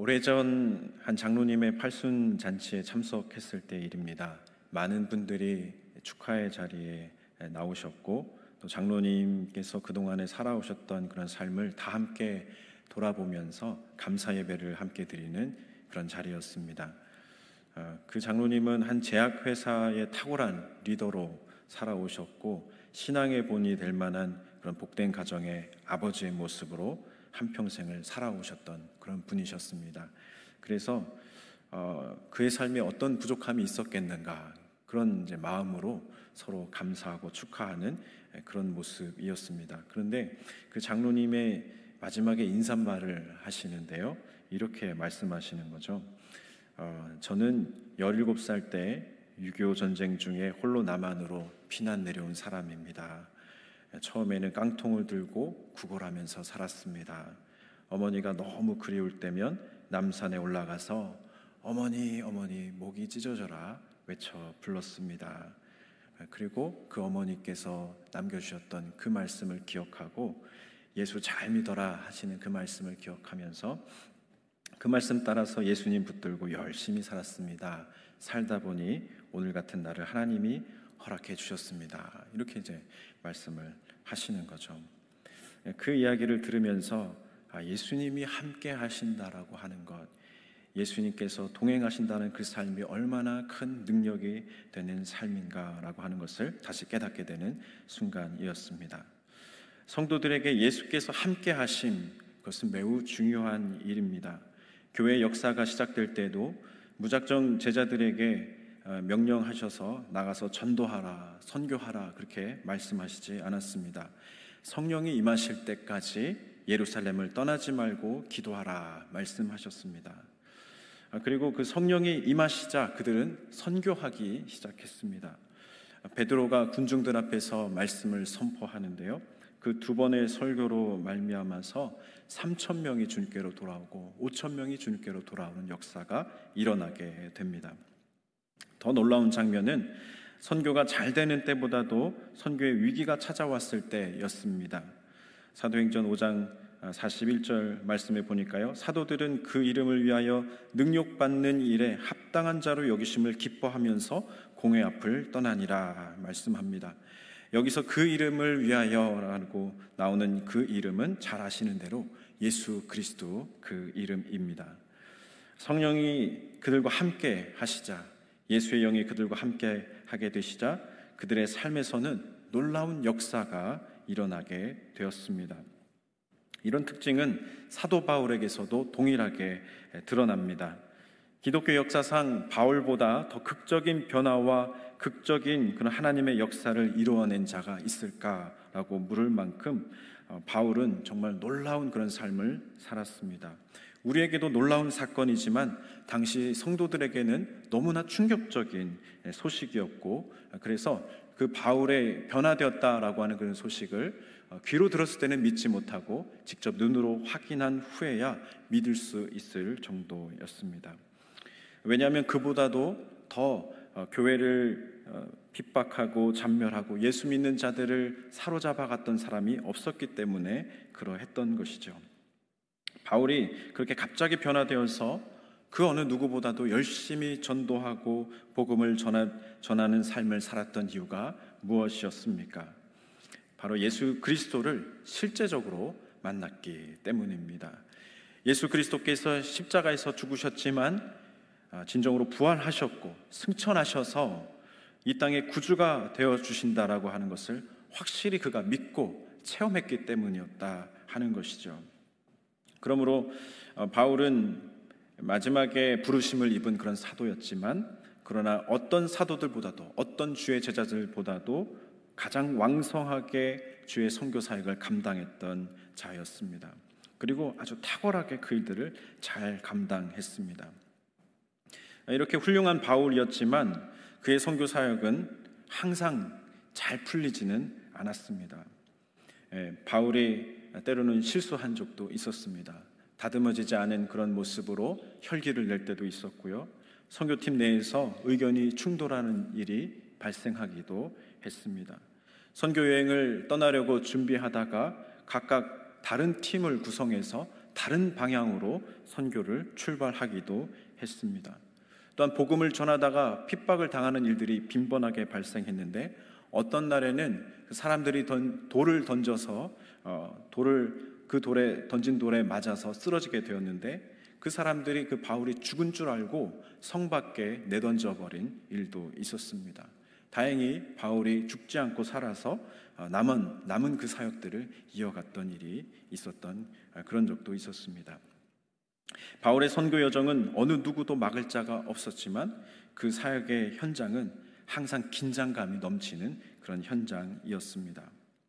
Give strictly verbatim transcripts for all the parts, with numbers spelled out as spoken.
오래전 한 장로님의 팔순 잔치에 참석했을 때 일입니다. 많은 분들이 축하의 자리에 나오셨고, 또 장로님께서 그동안에 살아오셨던 그런 삶을 다 함께 돌아보면서 감사 예배를 함께 드리는 그런 자리였습니다. 그 장로님은 한 제약회사의 탁월한 리더로 살아오셨고, 신앙의 본이 될 만한 그런 복된 가정의 아버지의 모습으로 한평생을 살아오셨던 그런 분이셨습니다. 그래서 어, 그의 삶에 어떤 부족함이 있었겠는가, 그런 이제 마음으로 서로 감사하고 축하하는 그런 모습이었습니다. 그런데 그 장로님의 마지막에 인사말을 하시는데요, 이렇게 말씀하시는 거죠. 어, 저는 열일곱 살 때 육이오 전쟁 중에 홀로 남한으로 피난 내려온 사람입니다. 처음에는 깡통을 들고 구걸하면서 살았습니다. 어머니가 너무 그리울 때면 남산에 올라가서 어머니 어머니 목이 찢어져라 외쳐 불렀습니다. 그리고 그 어머니께서 남겨주셨던 그 말씀을 기억하고 예수 잘 믿어라 하시는 그 말씀을 기억하면서 그 말씀 따라서 예수님 붙들고 열심히 살았습니다. 살다 보니 오늘 같은 날을 하나님이 허락해 주셨습니다. 이렇게 이제 말씀을 하시는 거죠. 그 이야기를 들으면서 아, 예수님이 함께 하신다라고 하는 것, 예수님께서 동행하신다는 그 삶이 얼마나 큰 능력이 되는 삶인가라고 하는 것을 다시 깨닫게 되는 순간이었습니다. 성도들에게 예수께서 함께 하심, 그것은 매우 중요한 일입니다. 교회 역사가 시작될 때도 무작정 제자들에게 명령하셔서 나가서 전도하라, 선교하라 그렇게 말씀하시지 않았습니다. 성령이 임하실 때까지 예루살렘을 떠나지 말고 기도하라 말씀하셨습니다. 그리고 그 성령이 임하시자 그들은 선교하기 시작했습니다. 베드로가 군중들 앞에서 말씀을 선포하는데요, 그 두 번의 설교로 말미암아서 삼천 명이 주님께로 돌아오고 오천 명이 주님께로 돌아오는 역사가 일어나게 됩니다. 더 놀라운 장면은 선교가 잘 되는 때보다도 선교의 위기가 찾아왔을 때였습니다. 사도행전 오 장 사십일 절 말씀에 보니까요, 사도들은 그 이름을 위하여 능욕받는 일에 합당한 자로 여기심을 기뻐하면서 공회 앞을 떠나니라 말씀합니다. 여기서 그 이름을 위하여라고 나오는 그 이름은 잘 아시는 대로 예수 그리스도 그 이름입니다. 성령이 그들과 함께 하시자, 예수의 영이 그들과 함께 하게 되시자 그들의 삶에서는 놀라운 역사가 일어나게 되었습니다. 이런 특징은 사도 바울에게서도 동일하게 드러납니다. 기독교 역사상 바울보다 더 극적인 변화와 극적인 그런 하나님의 역사를 이루어낸 자가 있을까라고 물을 만큼 바울은 정말 놀라운 그런 삶을 살았습니다. 우리에게도 놀라운 사건이지만 당시 성도들에게는 너무나 충격적인 소식이었고, 그래서 그 바울의 변화되었다라고 하는 그런 소식을 귀로 들었을 때는 믿지 못하고 직접 눈으로 확인한 후에야 믿을 수 있을 정도였습니다. 왜냐하면 그보다도 더 교회를 핍박하고 잔멸하고 예수 믿는 자들을 사로잡아갔던 사람이 없었기 때문에 그러했던 것이죠. 바울이 그렇게 갑자기 변화되어서 그 어느 누구보다도 열심히 전도하고 복음을 전하, 전하는 삶을 살았던 이유가 무엇이었습니까? 바로 예수 그리스도를 실제적으로 만났기 때문입니다. 예수 그리스도께서 십자가에서 죽으셨지만 진정으로 부활하셨고 승천하셔서 이 땅의 구주가 되어주신다라고 하는 것을 확실히 그가 믿고 체험했기 때문이었다 하는 것이죠. 그러므로 바울은 마지막에 부르심을 입은 그런 사도였지만, 그러나 어떤 사도들보다도 어떤 주의 제자들보다도 가장 왕성하게 주의 선교 사역을 감당했던 자였습니다. 그리고 아주 탁월하게 그 일들을 잘 감당했습니다. 이렇게 훌륭한 바울이었지만 그의 선교 사역은 항상 잘 풀리지는 않았습니다. 바울이 때로는 실수한 적도 있었습니다. 다듬어지지 않은 그런 모습으로 혈기를 낼 때도 있었고요, 선교팀 내에서 의견이 충돌하는 일이 발생하기도 했습니다. 선교 여행을 떠나려고 준비하다가 각각 다른 팀을 구성해서 다른 방향으로 선교를 출발하기도 했습니다. 또한 복음을 전하다가 핍박을 당하는 일들이 빈번하게 발생했는데 어떤 날에는 사람들이 던, 돌을 던져서 어, 돌을 그 돌에 던진 돌에 맞아서 쓰러지게 되었는데 그 사람들이 그 바울이 죽은 줄 알고 성 밖에 내던져 버린 일도 있었습니다. 다행히 바울이 죽지 않고 살아서 남은 남은 그 사역들을 이어갔던 일이 있었던 그런 적도 있었습니다. 바울의 선교 여정은 어느 누구도 막을 자가 없었지만 그 사역의 현장은 항상 긴장감이 넘치는 그런 현장이었습니다.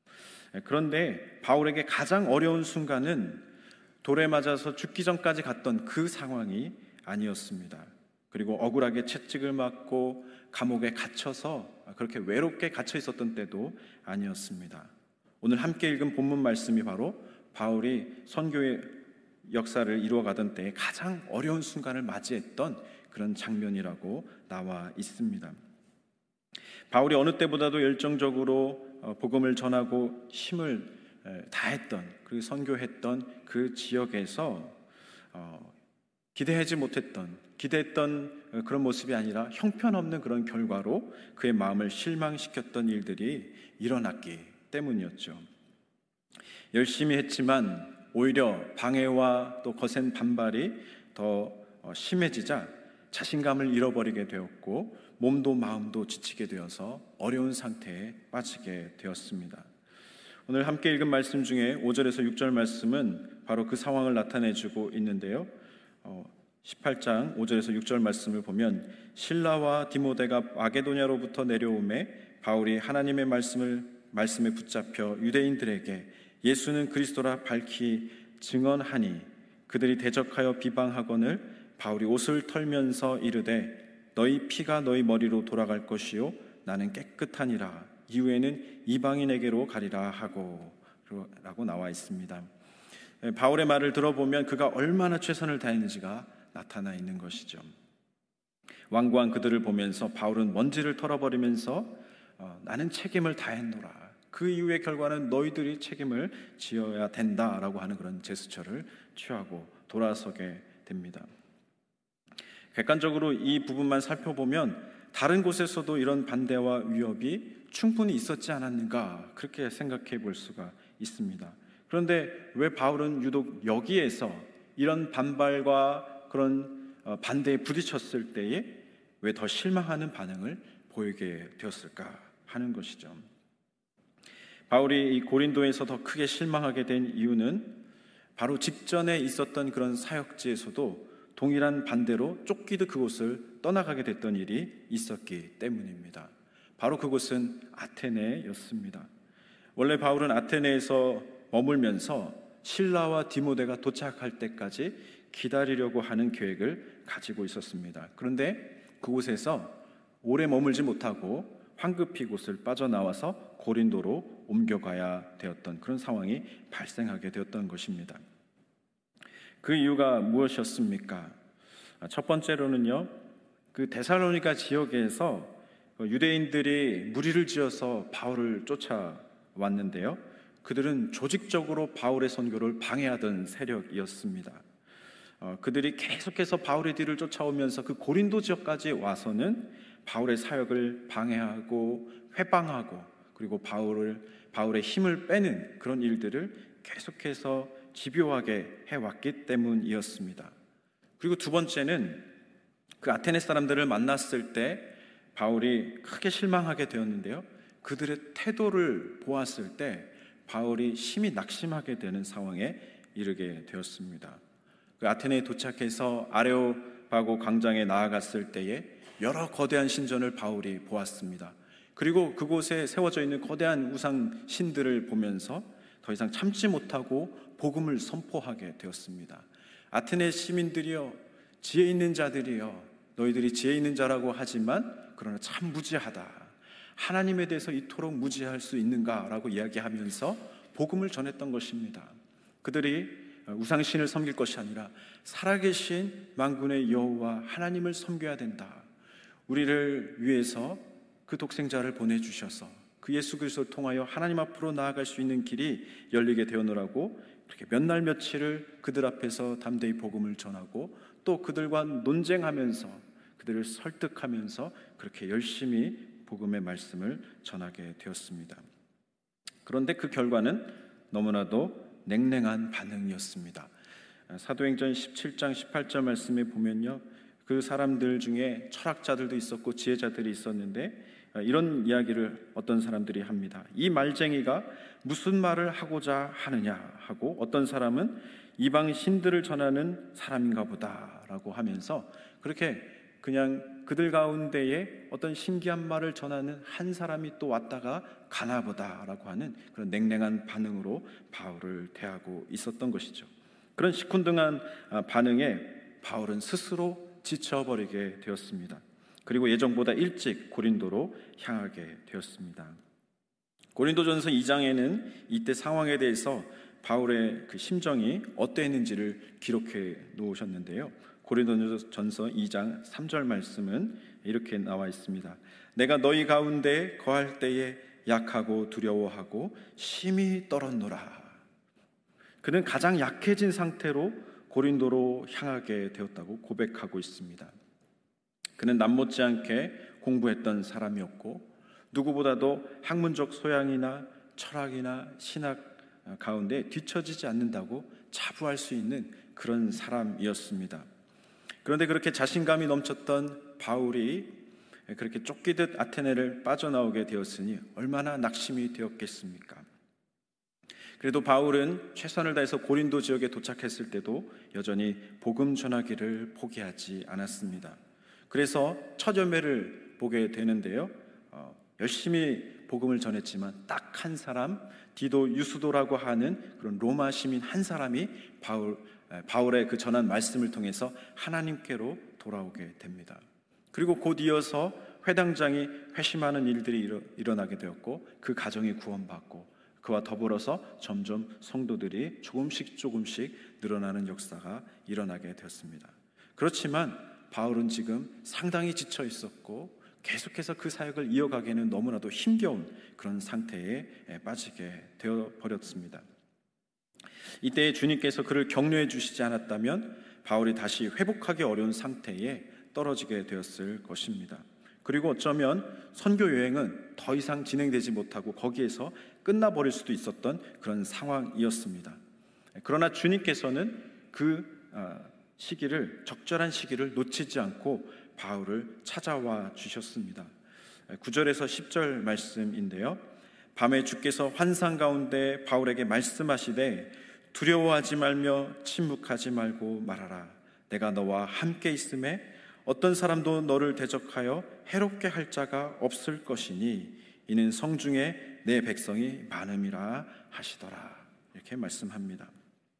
그런데 바울에게 가장 어려운 순간은 돌에 맞아서 죽기 전까지 갔던 그 상황이 아니었습니다. 그리고 억울하게 채찍을 맞고 감옥에 gat혀서 그렇게 외롭게 갇혀 있었던 때도 아니었습니다. 오늘 함께 읽은 본문 말씀이 바로 바울이 선교의 역사를 이루어가던 때에 가장 어려운 순간을 맞이했던 그런 장면이라고 나와 있습니다. 바울이 어느 때보다도 열정적으로 복음을 전하고 힘을 다했던, 그리고 선교했던 그 지역에서 기대하지 못했던, 기대했던 그런 모습이 아니라 형편없는 그런 결과로 그의 마음을 실망시켰던 일들이 일어났기 때문이었죠. 열심히 했지만 오히려 방해와 또 거센 반발이 더 심해지자 자신감을 잃어버리게 되었고 몸도 마음도 지치게 되어서 어려운 상태에 빠지게 되었습니다. 오늘 함께 읽은 말씀 중에 오 절에서 육 절 말씀은 바로 그 상황을 나타내주고 있는데요. 십팔 장 오 절에서 육 절 말씀을 보면 실라와 디모데가 마게도냐로부터 내려오매 바울이 하나님의 말씀을 말씀에 붙잡혀 유대인들에게 예수는 그리스도라 밝히 증언하니 그들이 대적하여 비방하거늘 바울이 옷을 털면서 이르되 너희 피가 너희 머리로 돌아갈 것이요 나는 깨끗하니라 이후에는 이방인에게로 가리라 하고 라고 나와 있습니다. 바울의 말을 들어보면 그가 얼마나 최선을 다했는지가 나타나 있는 것이죠. 완고한 그들을 보면서 바울은 먼지를 털어버리면서 어, 나는 책임을 다했노라, 그 이후의 결과는 너희들이 책임을 지어야 된다라고 하는 그런 제스처를 취하고 돌아서게 됩니다. 객관적으로 이 부분만 살펴보면 다른 곳에서도 이런 반대와 위협이 충분히 있었지 않았는가, 그렇게 생각해 볼 수가 있습니다. 그런데 왜 바울은 유독 여기에서 이런 반발과 그런 반대에 부딪혔을 때에 왜 더 실망하는 반응을 보이게 되었을까 하는 것이죠. 바울이 이 고린도에서 더 크게 실망하게 된 이유는 바로 직전에 있었던 그런 사역지에서도 동일한 반대로 쫓기듯 그곳을 떠나가게 됐던 일이 있었기 때문입니다. 바로 그곳은 아테네였습니다. 원래 바울은 아테네에서 머물면서 실라와 디모데가 도착할 때까지 기다리려고 하는 계획을 가지고 있었습니다. 그런데 그곳에서 오래 머물지 못하고 황급히 곳을 빠져나와서 고린도로 옮겨가야 되었던 그런 상황이 발생하게 되었던 것입니다. 그 이유가 무엇이었습니까? 첫 번째로는요, 그 데살로니가 지역에서 유대인들이 무리를 지어서 바울을 쫓아왔는데요, 그들은 조직적으로 바울의 선교를 방해하던 세력이었습니다. 어, 그들이 계속해서 바울의 뒤를 쫓아오면서 그 고린도 지역까지 와서는 바울의 사역을 방해하고 회방하고 그리고 바울을, 바울의 힘을 빼는 그런 일들을 계속해서 집요하게 해왔기 때문이었습니다. 그리고 두 번째는 그 아테네 사람들을 만났을 때 바울이 크게 실망하게 되었는데요, 그들의 태도를 보았을 때 바울이 심히 낙심하게 되는 상황에 이르게 되었습니다. 그 아테네에 도착해서 아레오파고 광장에 나아갔을 때에 여러 거대한 신전을 바울이 보았습니다. 그리고 그곳에 세워져 있는 거대한 우상 신들을 보면서 더 이상 참지 못하고 복음을 선포하게 되었습니다. 아테네 시민들이여, 지혜 있는 자들이여, 너희들이 지혜 있는 자라고 하지만 그러나 참 무지하다, 하나님에 대해서 이토록 무지할 수 있는가라고 이야기하면서 복음을 전했던 것입니다. 그들이 우상신을 섬길 것이 아니라 살아계신 만군의 여호와 하나님을 섬겨야 된다, 우리를 위해서 그 독생자를 보내주셔서 그 예수 그리스도를 통하여 하나님 앞으로 나아갈 수 있는 길이 열리게 되어노라고 그렇게 몇 날 며칠을 그들 앞에서 담대히 복음을 전하고 또 그들과 논쟁하면서 그들을 설득하면서 그렇게 열심히 복음의 말씀을 전하게 되었습니다. 그런데 그 결과는 너무나도 냉랭한 반응이었습니다. 사도행전 십칠 장 십팔 절 말씀에 보면요, 그 사람들 중에 철학자들도 있었고 지혜자들이 있었는데 이런 이야기를 어떤 사람들이 합니다. 이 말쟁이가 무슨 말을 하고자 하느냐 하고, 어떤 사람은 이방 신들을 전하는 사람인가 보다 라고 하면서 그렇게 그냥 그들 가운데에 어떤 신기한 말을 전하는 한 사람이 또 왔다가 가나 보다 라고 하는 그런 냉랭한 반응으로 바울을 대하고 있었던 것이죠. 그런 시큰둥한 반응에 바울은 스스로 지쳐버리게 되었습니다. 그리고 예정보다 일찍 고린도로 향하게 되었습니다. 고린도전서 이 장에는 이때 상황에 대해서 바울의 그 심정이 어떠했는지를 기록해 놓으셨는데요. 고린도전서 이 장 삼 절 말씀은 이렇게 나와 있습니다. 내가 너희 가운데 거할 때에 약하고 두려워하고 심히 떨었노라. 그는 가장 약해진 상태로 고린도로 향하게 되었다고 고백하고 있습니다. 그는 남못지 않게 공부했던 사람이었고 누구보다도 학문적 소양이나 철학이나 신학 가운데 뒤처지지 않는다고 자부할 수 있는 그런 사람이었습니다. 그런데 그렇게 자신감이 넘쳤던 바울이 그렇게 쫓기듯 아테네를 빠져나오게 되었으니 얼마나 낙심이 되었겠습니까? 그래도 바울은 최선을 다해서 고린도 지역에 도착했을 때도 여전히 복음 전하기를 포기하지 않았습니다. 그래서 첫 열매를 보게 되는데요, 어, 열심히 복음을 전했지만 딱 한 사람, 디도 유스도라고 하는 그런 로마 시민 한 사람이 바울, 바울의 그 전한 말씀을 통해서 하나님께로 돌아오게 됩니다. 그리고 곧 이어서 회당장이 회심하는 일들이 일어, 일어나게 되었고 그 가정이 구원받고 그와 더불어서 점점 성도들이 조금씩 조금씩 늘어나는 역사가 일어나게 되었습니다. 그렇지만 바울은 지금 상당히 지쳐 있었고 계속해서 그 사역을 이어가기에는 너무나도 힘겨운 그런 상태에 빠지게 되어버렸습니다. 이때 주님께서 그를 격려해 주시지 않았다면 바울이 다시 회복하기 어려운 상태에 떨어지게 되었을 것입니다. 그리고 어쩌면 선교 여행은 더 이상 진행되지 못하고 거기에서 끝나버릴 수도 있었던 그런 상황이었습니다. 그러나 주님께서는 그 시기를, 적절한 시기를 놓치지 않고 바울을 찾아와 주셨습니다. 구 절에서 십 절 말씀인데요, 밤에 주께서 환상 가운데 바울에게 말씀하시되 두려워하지 말며 침묵하지 말고 말하라. 내가 너와 함께 있음에 어떤 사람도 너를 대적하여 해롭게 할 자가 없을 것이니 이는 성중에 내 백성이 많음이라 하시더라. 이렇게 말씀합니다.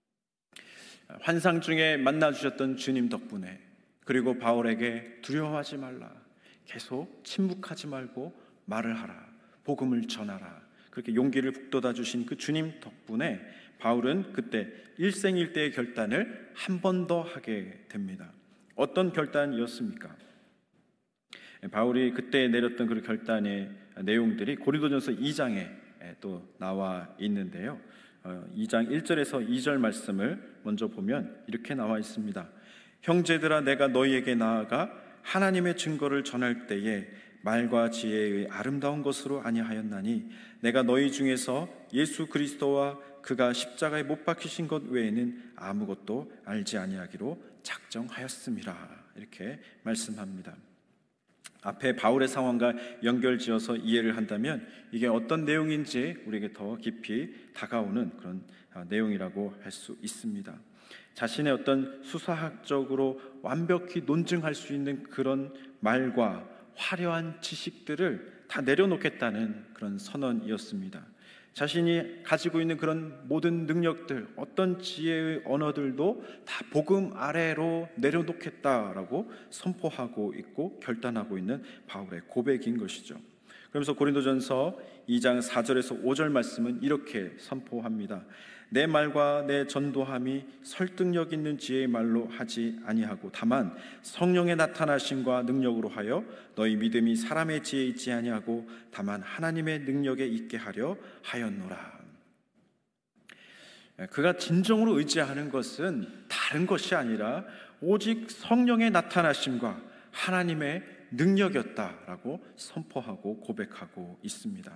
환상 중에 만나주셨던 주님 덕분에, 그리고 바울에게 두려워하지 말라, 계속 침묵하지 말고 말을 하라, 복음을 전하라, 그렇게 용기를 북돋아 주신 그 주님 덕분에 바울은 그때 일생일대의 결단을 한 번 더 하게 됩니다. 어떤 결단이었습니까? 바울이 그때 내렸던 그 결단의 내용들이 고린도전서 이 장에 또 나와 있는데요, 이 장 일 절에서 이 절 말씀을 먼저 보면 이렇게 나와 있습니다. 형제들아, 내가 너희에게 나아가 하나님의 증거를 전할 때에 말과 지혜의 아름다운 것으로 아니하였나니 내가 너희 중에서 예수 그리스도와 그가 십자가에 못 박히신 것 외에는 아무것도 알지 아니하기로 작정하였음이라. 이렇게 말씀합니다. 앞에 바울의 상황과 연결지어서 이해를 한다면 이게 어떤 내용인지 우리에게 더 깊이 다가오는 그런 내용이라고 할 수 있습니다. 자신의 어떤 수사학적으로 완벽히 논증할 수 있는 그런 말과 화려한 지식들을 다 내려놓겠다는 그런 선언이었습니다. 자신이 가지고 있는 그런 모든 능력들, 어떤 지혜의 언어들도 다 복음 아래로 내려놓겠다라고 선포하고 있고 결단하고 있는 바울의 고백인 것이죠. 그러면서 고린도전서 이 장 사 절에서 오 절 말씀은 이렇게 선포합니다. 내 말과 내 전도함이 설득력 있는 지혜의 말로 하지 아니하고 다만 성령의 나타나심과 능력으로 하여 너희 믿음이 사람의 지혜에 있지 아니하고 다만 하나님의 능력에 있게 하려 하였노라. 그가 진정으로 의지하는 것은 다른 것이 아니라 오직 성령의 나타나심과 하나님의 능력이었다라고 선포하고 고백하고 있습니다.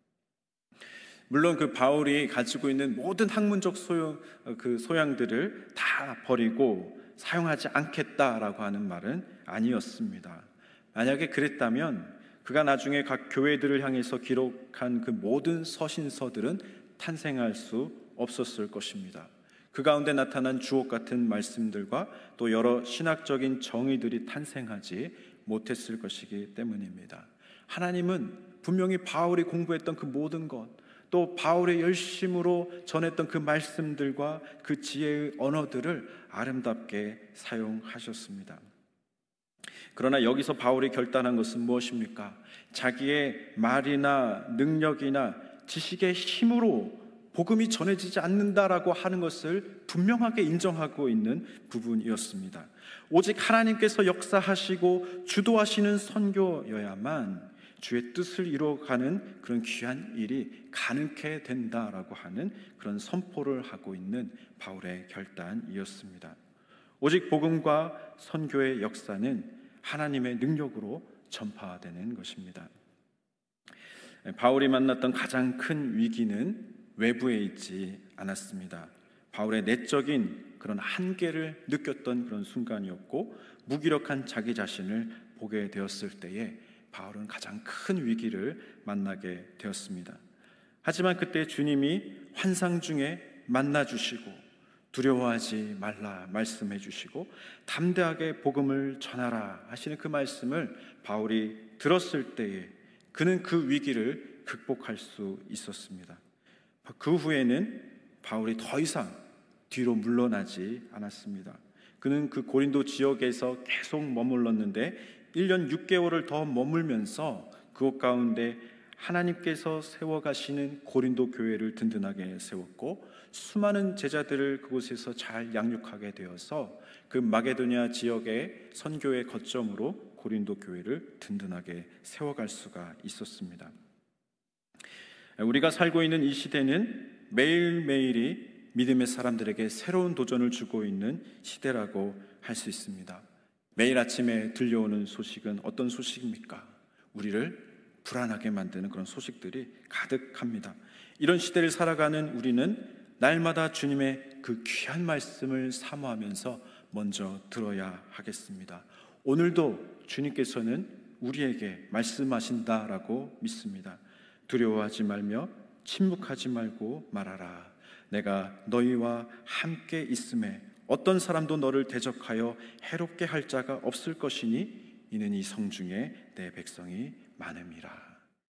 물론 그 바울이 가지고 있는 모든 학문적 소양, 그 소양들을 다 버리고 사용하지 않겠다라고 하는 말은 아니었습니다. 만약에 그랬다면 그가 나중에 각 교회들을 향해서 기록한 그 모든 서신서들은 탄생할 수 없었을 것입니다. 그 가운데 나타난 주옥 같은 말씀들과 또 여러 신학적인 정의들이 탄생하지 못했을 것이기 때문입니다. 하나님은 분명히 바울이 공부했던 그 모든 것, 또 바울의 열심으로 전했던 그 말씀들과 그 지혜의 언어들을 아름답게 사용하셨습니다. 그러나 여기서 바울이 결단한 것은 무엇입니까? 자기의 말이나 능력이나 지식의 힘으로 복음이 전해지지 않는다라고 하는 것을 분명하게 인정하고 있는 부분이었습니다. 오직 하나님께서 역사하시고 주도하시는 선교여야만 주의 뜻을 이루어가는 그런 귀한 일이 가능케 된다라고 하는 그런 선포를 하고 있는 바울의 결단이었습니다. 오직 복음과 선교의 역사는 하나님의 능력으로 전파되는 것입니다. 바울이 만났던 가장 큰 위기는 외부에 있지 않았습니다. 바울의 내적인 그런 한계를 느꼈던 그런 순간이었고, 무기력한 자기 자신을 보게 되었을 때에 바울은 가장 큰 위기를 만나게 되었습니다. 하지만 그때 주님이 환상 중에 만나주시고 두려워하지 말라 말씀해 주시고 담대하게 복음을 전하라 하시는 그 말씀을 바울이 들었을 때에 그는 그 위기를 극복할 수 있었습니다. 그 후에는 바울이 더 이상 뒤로 물러나지 않았습니다. 그는 그 고린도 지역에서 계속 머물렀는데 일 년 육 개월을 더 머물면서 그곳 가운데 하나님께서 세워가시는 고린도 교회를 든든하게 세웠고, 수많은 제자들을 그곳에서 잘 양육하게 되어서 그 마게도냐 지역의 선교의 거점으로 고린도 교회를 든든하게 세워갈 수가 있었습니다. 우리가 살고 있는 이 시대는 매일매일이 믿음의 사람들에게 새로운 도전을 주고 있는 시대라고 할 수 있습니다. 매일 아침에 들려오는 소식은 어떤 소식입니까? 우리를 불안하게 만드는 그런 소식들이 가득합니다. 이런 시대를 살아가는 우리는 날마다 주님의 그 귀한 말씀을 사모하면서 먼저 들어야 하겠습니다. 오늘도 주님께서는 우리에게 말씀하신다라고 믿습니다. 두려워하지 말며 침묵하지 말고 말하라. 내가 너희와 함께 있음에 어떤 사람도 너를 대적하여 해롭게 할 자가 없을 것이니 이는 이 성중에 내 백성이 많음이라.